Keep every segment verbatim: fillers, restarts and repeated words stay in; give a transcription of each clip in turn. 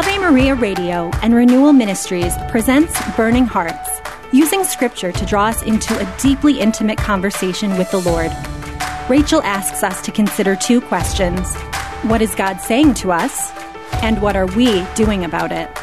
Ave Maria Radio and Renewal Ministries presents Burning Hearts, using Scripture to draw us into a deeply intimate conversation with the Lord. Rachel asks us to consider two questions. What is God saying to us? And what are we doing about it?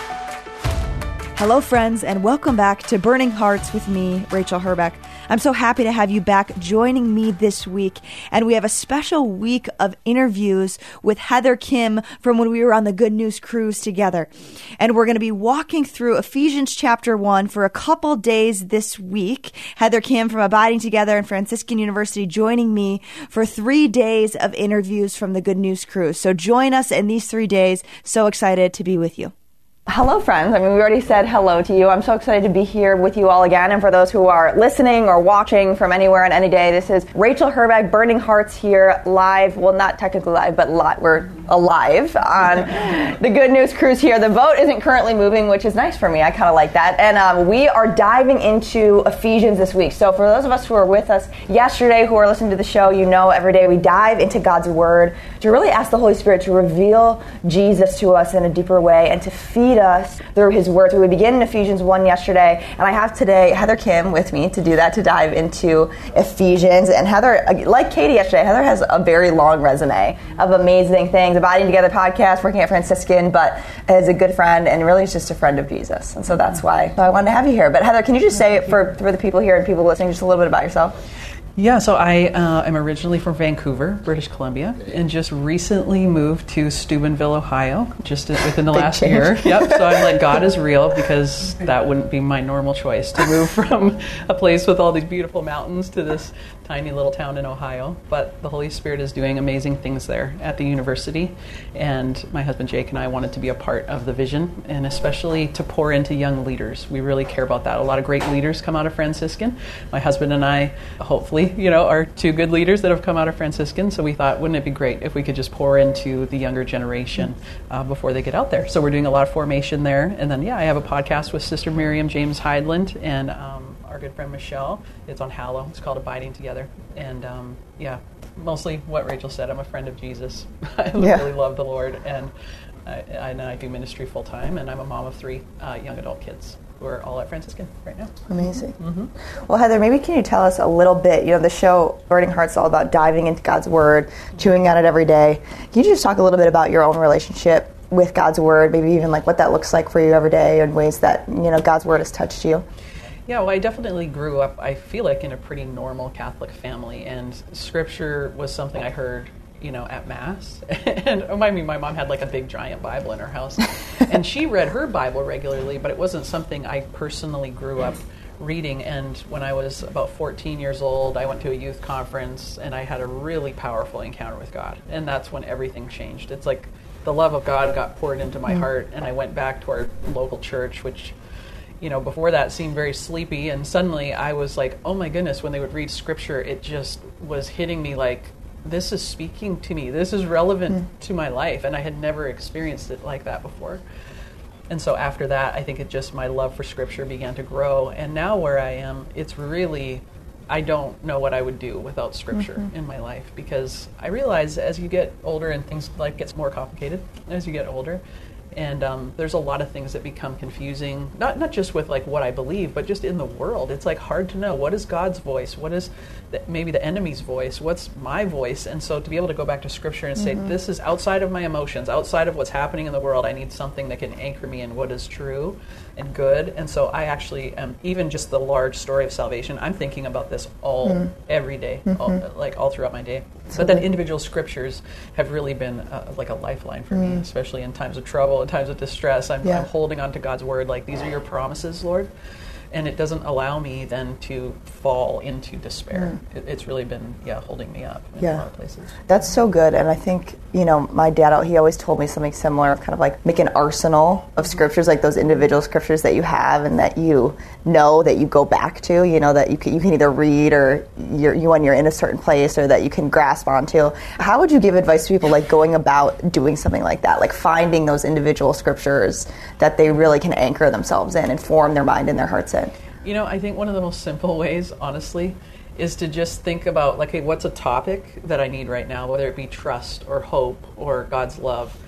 Hello, friends, and welcome back to Burning Hearts with me, Rachel Herbeck. I'm so happy to have you back joining me this week, and we have a special week of interviews with Heather Kim from when we were on the Good News Cruise together. And we're going to be walking through Ephesians chapter one for a couple days this week. Heather Kim from Abiding Together and Franciscan University joining me for three days of interviews from the Good News Cruise. So join us in these three days. So excited to be with you. Hello, friends. I mean, we already said hello to you. I'm so excited to be here with you all again. And for those who are listening or watching from anywhere and any day, this is Rachel Herbeck, Burning Hearts here live. Well, not technically live, but li- we're alive on the Good News Cruise here. The boat isn't currently moving, which is nice for me. I kind of like that. And um, we are diving into Ephesians this week. So for those of us who were with us yesterday, who are listening to the show, you know every day we dive into God's Word to really ask the Holy Spirit to reveal Jesus to us in a deeper way and to feed us through His Word. So we begin in Ephesians one yesterday, and I have today Heather Kim with me to do that, to dive into Ephesians. And Heather, like Katie yesterday, Heather has a very long resume of amazing things. Abiding Together podcast, working at Franciscan, but is a good friend and really is just a friend of Jesus. And so that's why I wanted to have you here. But Heather, can you just say for, for the people here and people listening just a little bit about yourself? Yeah, so I uh, am originally from Vancouver, British Columbia, and just recently moved to Steubenville, Ohio, just within the last change. year. Yep. So I'm like, God is real, because that wouldn't be my normal choice to move from a place with all these beautiful mountains to this tiny little town in Ohio. But the Holy Spirit is doing amazing things there at the university, and my husband Jake and I wanted to be a part of the vision, and especially to pour into young leaders. We really care about that. A lot of great leaders come out of Franciscan. My husband and I, hopefully, you know, are two good leaders that have come out of Franciscan. So we thought, wouldn't it be great if we could just pour into the younger generation uh, before they get out there? So we're doing a lot of formation there. And then, yeah, I have a podcast with Sister Miriam James Heidland and um, our good friend Michelle. It's on Hallow. It's called Abiding Together. And um, yeah, mostly what Rachel said. I'm a friend of Jesus. I yeah. really love the Lord. And I, I, and I do ministry full time. And I'm a mom of three uh, young adult kids. We're all at Franciscan right now. Amazing. Mm-hmm. Well, Heather, maybe can you tell us a little bit, you know, the show Burning Hearts is all about diving into God's Word, chewing on it every day. Can you just talk a little bit about your own relationship with God's Word, maybe even like what that looks like for you every day and ways that, you know, God's Word has touched you? Yeah, well, I definitely grew up, I feel like, in a pretty normal Catholic family, and Scripture was something I heard, you know, at Mass. And oh, I mean, my mom had like a big giant Bible in her house, and she read her Bible regularly, but it wasn't something I personally grew up reading. And when I was about fourteen years old, I went to a youth conference, and I had a really powerful encounter with God, and that's when everything changed. It's like the love of God got poured into my heart, and I went back to our local church, which, you know, before that seemed very sleepy, and suddenly I was like, oh my goodness, when they would read Scripture, it just was hitting me like, this is speaking to me. This is relevant mm. to my life, and I had never experienced it like that before. And so after that, I think it just, my love for Scripture began to grow, and now where I am, it's really, I don't know what I would do without Scripture mm-hmm. in my life, because I realize as you get older and things, life gets more complicated as you get older, and um, there's a lot of things that become confusing, not not just with like what I believe, but just in the world. It's like hard to know, what is God's voice? What is the, maybe the enemy's voice? What's my voice? And so to be able to go back to Scripture and say, mm-hmm. this is outside of my emotions, outside of what's happening in the world. I need something that can anchor me in what is true and good. And so I actually am, even just the large story of salvation, I'm thinking about this all, mm-hmm. every day, mm-hmm. all, like all throughout my day. So but then individual scriptures have really been uh, like a lifeline for mm. me, especially in times of trouble, in times of distress. I'm, yeah. I'm holding on to God's Word, like, these are your promises, Lord. And it doesn't allow me then to fall into despair. Mm. It, it's really been, yeah, holding me up in yeah. a lot of places. That's so good. And I think, you know, my dad, he always told me something similar, kind of like make an arsenal of scriptures, like those individual scriptures that you have and that you know that you go back to, you know, that you can, you can either read or you're, you when you're in a certain place or that you can grasp onto. How would you give advice to people like going about doing something like that, like finding those individual scriptures that they really can anchor themselves in and form their mind and their hearts in? You know, I think one of the most simple ways, honestly, is to just think about, like, hey, what's a topic that I need right now, whether it be trust or hope or God's love.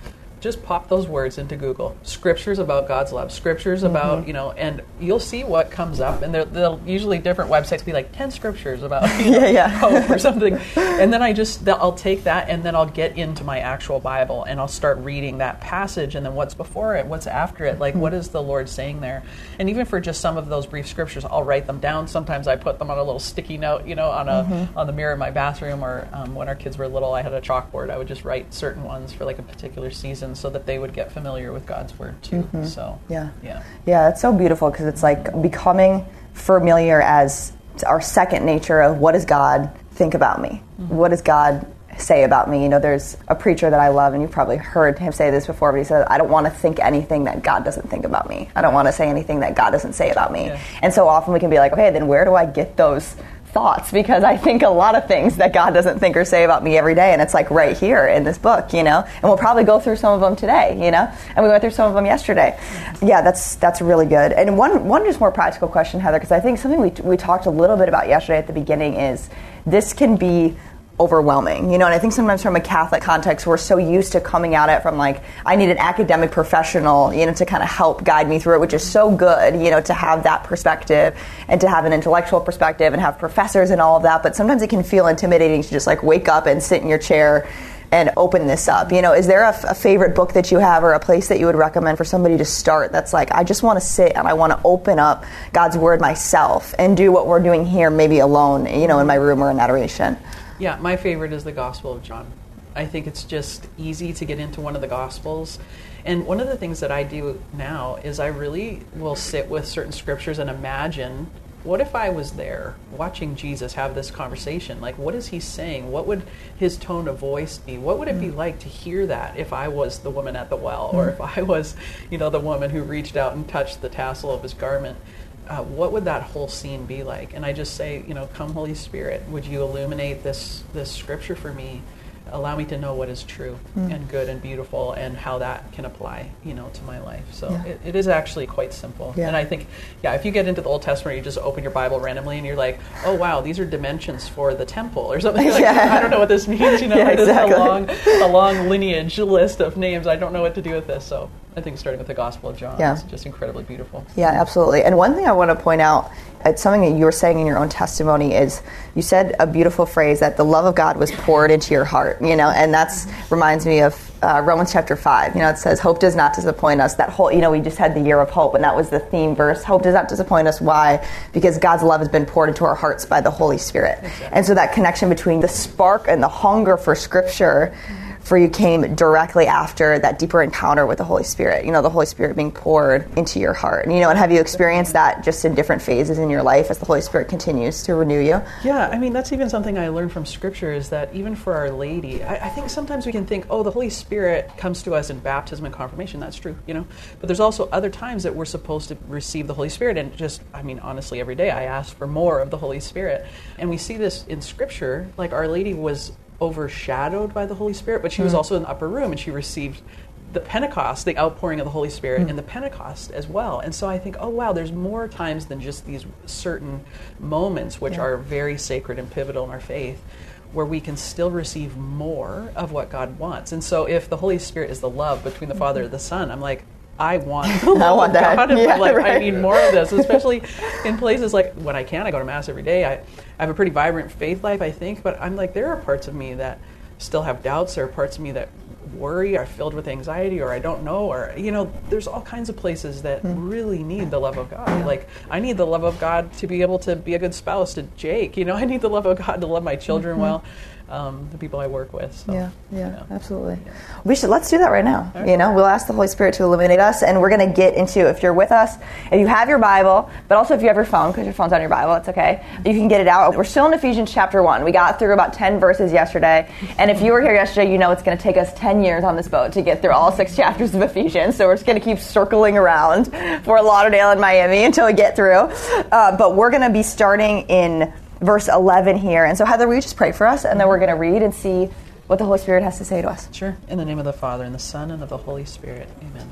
just pop those words into Google. Scriptures about God's love. Scriptures mm-hmm. about, you know, and you'll see what comes up. And they'll usually different websites be like ten scriptures about you know, yeah, yeah. hope or something. And then I just, I'll take that and then I'll get into my actual Bible and I'll start reading that passage and then what's before it, what's after it, like mm-hmm. what is the Lord saying there? And even for just some of those brief scriptures, I'll write them down. Sometimes I put them on a little sticky note, you know, on a mm-hmm. on the mirror in my bathroom, or um, when our kids were little, I had a chalkboard. I would just write certain ones for like a particular season so that they would get familiar with God's word too. Mm-hmm. So yeah, yeah, yeah. It's so beautiful because it's like becoming familiar as our second nature of what does God think about me? Mm-hmm. What does God say about me? You know, there's a preacher that I love, and you've probably heard him say this before, but he says, I don't want to think anything that God doesn't think about me. I don't want to say anything that God doesn't say about me. Yeah. And so often we can be like, okay, then where do I get those thoughts? Because I think a lot of things that God doesn't think or say about me every day, and it's like right here in this book, you know, and we'll probably go through some of them today, you know, and we went through some of them yesterday. Yeah, that's that's really good. And one one just more practical question, Heather, because I think something we we talked a little bit about yesterday at the beginning is this can be overwhelming, you know, and I think sometimes from a Catholic context, we're so used to coming at it from like, I need an academic professional, you know, to kind of help guide me through it, which is so good, you know, to have that perspective and to have an intellectual perspective and have professors and all of that. But sometimes it can feel intimidating to just like wake up and sit in your chair and open this up. You know, is there a, a favorite book that you have or a place that you would recommend for somebody to start that's like, I just want to sit and I want to open up God's word myself and do what we're doing here, maybe alone, you know, in my room or in adoration? Yeah, my favorite is the Gospel of John. I think it's just easy to get into one of the Gospels. And one of the things that I do now is I really will sit with certain scriptures and imagine, what if I was there watching Jesus have this conversation? Like, what is he saying? What would his tone of voice be? What would it be like to hear that if I was the woman at the well, or if I was, you know, the woman who reached out and touched the tassel of his garment? Uh, what would that whole scene be like? And I just say, you know, come Holy Spirit, would you illuminate this this scripture for me? Allow me to know what is true mm. and good and beautiful and how that can apply, you know, to my life. So yeah. it, it is actually quite simple. Yeah. And I think, yeah, if you get into the Old Testament, you just open your Bible randomly and you're like, oh, wow, these are dimensions for the temple or something. Like, yeah. I don't know what this means, you know, yeah, exactly. This is a long, a long lineage list of names. I don't know what to do with this. So I think starting with the Gospel of John yeah. is just incredibly beautiful. Yeah, absolutely. And one thing I want to point out, it's something that you were saying in your own testimony, is you said a beautiful phrase that the love of God was poured into your heart, you know, and that's reminds me of uh, Romans chapter five. You know, it says, hope does not disappoint us. That whole, you know, we just had the year of hope, and that was the theme verse. Hope does not disappoint us. Why? Because God's love has been poured into our hearts by the Holy Spirit. Exactly. And so that connection between the spark and the hunger for Scripture for you came directly after that deeper encounter with the Holy Spirit, you know, the Holy Spirit being poured into your heart. And, you know, and have you experienced that just in different phases in your life as the Holy Spirit continues to renew you? Yeah, I mean, that's even something I learned from Scripture, is that even for Our Lady, I, I think sometimes we can think, oh, the Holy Spirit comes to us in baptism and confirmation. That's true, you know. But there's also other times that we're supposed to receive the Holy Spirit. And just, I mean, honestly, every day I ask for more of the Holy Spirit. And we see this in Scripture, like Our Lady was overshadowed by the Holy Spirit, but she was also in the upper room and she received the Pentecost, the outpouring of the Holy Spirit mm. in the Pentecost as well. And so I think, oh wow, there's more times than just these certain moments which yeah. are very sacred and pivotal in our faith, where we can still receive more of what God wants. And so if the Holy Spirit is the love between the Father and the Son, I'm like, I want the love I want of that. God in yeah, my life. right. I need more of this, especially in places like, when I can, I go to Mass every day. I, I have a pretty vibrant faith life, I think, but I'm like, there are parts of me that still have doubts. There are parts of me that worry, are filled with anxiety, or I don't know, or, you know, there's all kinds of places that mm. really need the love of God. Yeah. Like, I need the love of God to be able to be a good spouse to Jake. You know, I need the love of God to love my children mm-hmm. well. Um, the people I work with. So, yeah, yeah, you know. absolutely. Yeah. We should, let's do that right now. Right. You know, we'll ask the Holy Spirit to illuminate us, and we're going to get into, if you're with us, if you have your Bible, but also if you have your phone, because your phone's on your Bible, it's okay. You can get it out. We're still in Ephesians chapter one. We got through about ten verses yesterday, and if you were here yesterday, you know it's going to take us ten years on this boat to get through all six chapters of Ephesians, so we're just going to keep circling around Fort Lauderdale and Miami until we get through. Uh, but we're going to be starting in verse eleven here. And so, Heather, will you just pray for us, and then we're going to read and see what the Holy Spirit has to say to us. Sure. In the name of the Father, and the Son, and of the Holy Spirit. Amen.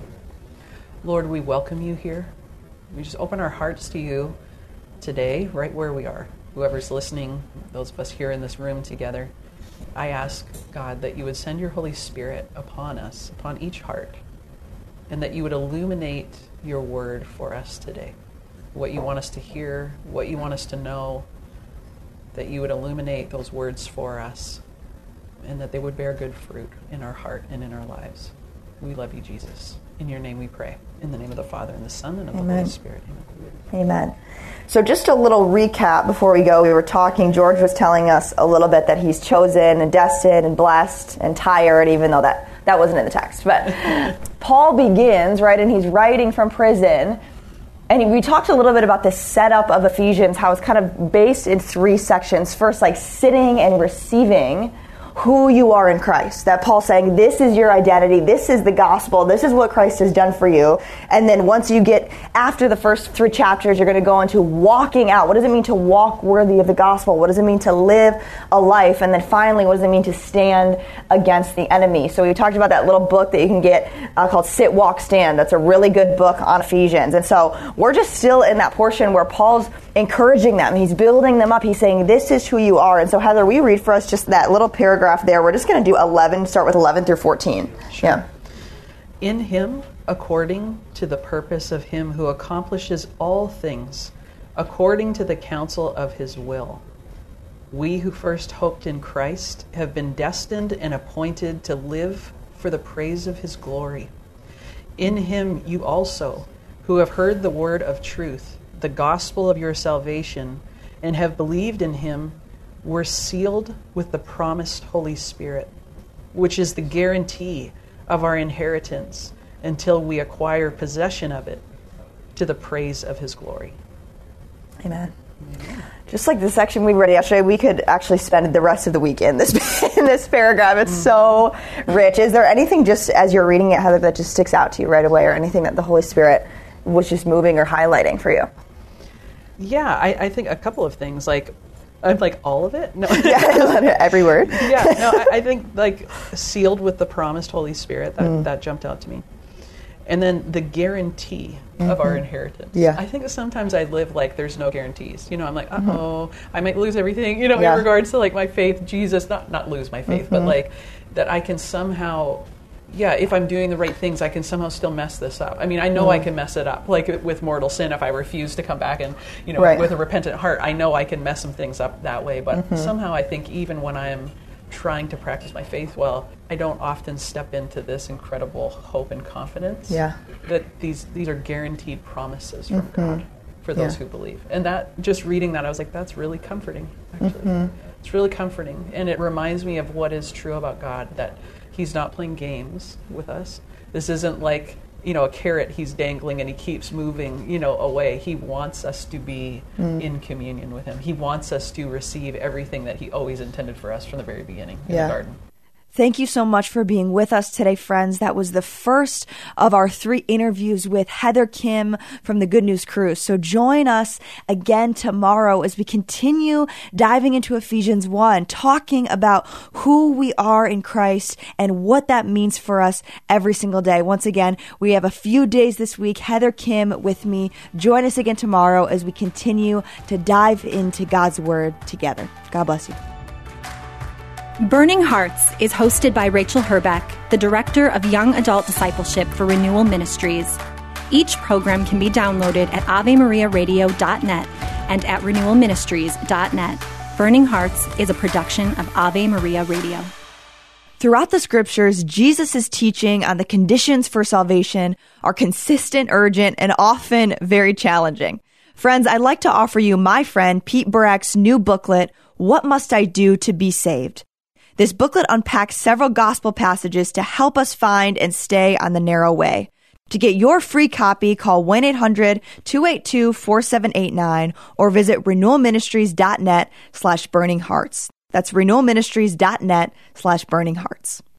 Lord, we welcome you here. We just open our hearts to you today, right where we are. Whoever's listening, those of us here in this room together, I ask, God, that you would send your Holy Spirit upon us, upon each heart, and that you would illuminate your word for us today. What you want us to hear, what you want us to know, that you would illuminate those words for us, and that they would bear good fruit in our heart and in our lives. We love you, Jesus. In your name we pray. In the name of the Father, and the Son, and of Amen. The Holy Spirit. Amen. Amen. So just a little recap before we go. We were talking, George was telling us a little bit that he's chosen and destined and blessed and tired, even though that, that wasn't in the text. But Paul begins, right, and he's writing from prison. And we talked a little bit about the setup of Ephesians, how it's kind of based in three sections. First, like sitting and receiving who you are in Christ. That Paul's saying, this is your identity, this is the gospel, this is what Christ has done for you. And then once you get, after the first three chapters, you're going to go into walking out. What does it mean to walk worthy of the gospel? What does it mean to live a life? And then finally, what does it mean to stand against the enemy? So we talked about that little book that you can get uh, called Sit, Walk, Stand. That's a really good book on Ephesians. And so we're just still in that portion where Paul's encouraging them. He's building them up. He's saying, this is who you are. And so Heather, will you read for us just that little paragraph there? We're just going to do eleven, start with eleven through fourteen. Sure. Yeah. In him, according to the purpose of him who accomplishes all things, according to the counsel of his will, we who first hoped in Christ have been destined and appointed to live for the praise of his glory. In him you also, who have heard the word of truth, the gospel of your salvation, and have believed in him, were sealed with the promised Holy Spirit, which is the guarantee of our inheritance until we acquire possession of it, to the praise of his glory. Amen. Amen. Just like the section we read yesterday, we could actually spend the rest of the week in this in this paragraph. It's mm. so rich. Is there anything just as you're reading it, Heather, that just sticks out to you right away, or anything that the Holy Spirit was just moving or highlighting for you? Yeah, I, I think a couple of things, like I'm like all of it. No, yeah, every word. Yeah, no, I, I think like sealed with the promised Holy Spirit. That mm. that jumped out to me, and then the guarantee mm-hmm. of our inheritance. Yeah, I think that sometimes I live like there's no guarantees. You know, I'm like, uh oh, mm-hmm. I might lose everything. You know, yeah. in regards to like my faith, Jesus, not not lose my faith, mm-hmm. but like that I can somehow. Yeah, if I'm doing the right things, I can somehow still mess this up. I mean, I know mm. I can mess it up, like with mortal sin. If I refuse to come back and, you know, right. with a repentant heart, I know I can mess some things up that way. But mm-hmm. somehow I think even when I'm trying to practice my faith well, I don't often step into this incredible hope and confidence yeah. that these these are guaranteed promises from mm-hmm. God for those yeah. who believe. And that, just reading that, I was like, that's really comforting, actually. Mm-hmm. It's really comforting. And it reminds me of what is true about God, that he's not playing games with us. This isn't like, you know, a carrot he's dangling and he keeps moving, you know, away. He wants us to be mm. in communion with him. He wants us to receive everything that he always intended for us from the very beginning in yeah. the garden. Thank you so much for being with us today, friends. That was the first of our three interviews with Heather Kim from the Good News Cruise. So join us again tomorrow as we continue diving into Ephesians one, talking about who we are in Christ and what that means for us every single day. Once again, we have a few days this week. Heather Kim with me. Join us again tomorrow as we continue to dive into God's Word together. God bless you. Burning Hearts is hosted by Rachel Herbeck, the Director of Young Adult Discipleship for Renewal Ministries. Each program can be downloaded at ave maria radio dot net and at renewal ministries dot net. Burning Hearts is a production of Ave Maria Radio. Throughout the scriptures, Jesus' teaching on the conditions for salvation are consistent, urgent, and often very challenging. Friends, I'd like to offer you my friend Pete Burak's new booklet, What Must I Do to Be Saved? This booklet unpacks several gospel passages to help us find and stay on the narrow way. To get your free copy, call one eight hundred two eight two four seven eight nine or visit renewal ministries dot net slash burning hearts. That's renewal ministries dot net slash burning hearts.